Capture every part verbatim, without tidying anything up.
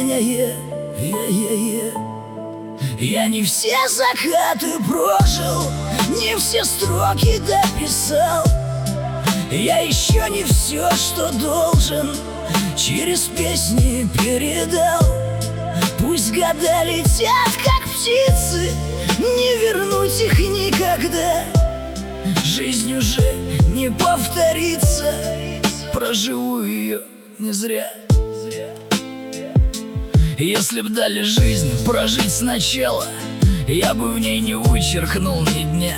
сожаление. Е-е-е. Я не все закаты прожил, не все строки дописал. Я еще не все, что должен, через песни передал. Пусть года летят, как птицы, не вернуть их никогда. Жизнь уже не повторится, проживу ее не зря. Если б дали жизнь прожить сначала, я бы в ней не вычеркнул ни дня.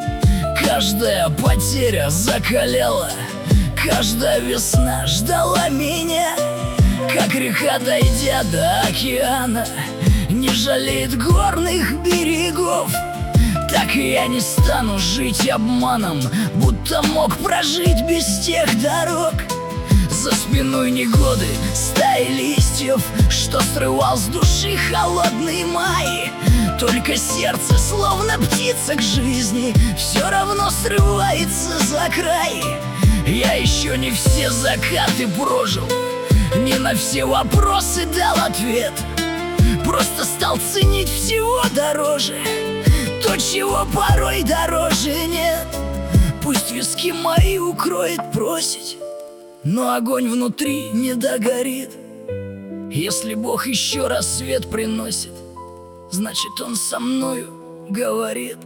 Каждая потеря закаляла, каждая весна ждала меня. Как река, дойдя до океана, не жалеет горных берегов, так и я не стану жить обманом, будто мог прожить без тех дорог. За спиной негоды, стаи листьев, что срывал с души холодный май. Только сердце, словно птица к жизни, все равно срывается за край. Я еще не все закаты прожил, не на все вопросы дал ответ. Просто стал ценить всего дороже то, чего порой дороже нет. Пусть виски мои укроет просить, но огонь внутри не догорит. Если Бог еще раз свет приносит, значит, Он со мною говорит.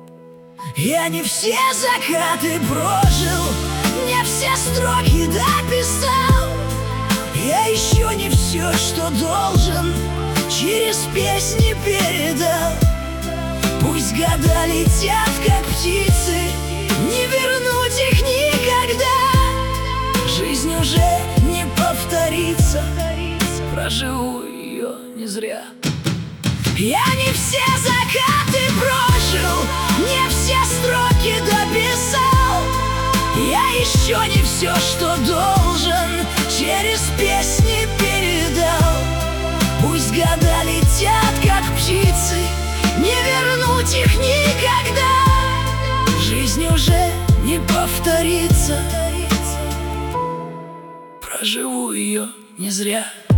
Я не все закаты прожил, не все строки дописал. Я еще не все, что должен, через песни передал. Пусть года летят, как птицы, не вернуть их никогда. Жизнь уже не повторится, проживу ее не зря. Я не все закаты прожил, не все строки дописал. Я еще не все, что должен, через песни передал. Пусть года летят, как птицы, не вернуть их никогда. Жизнь уже не повторится, проживу ее не зря.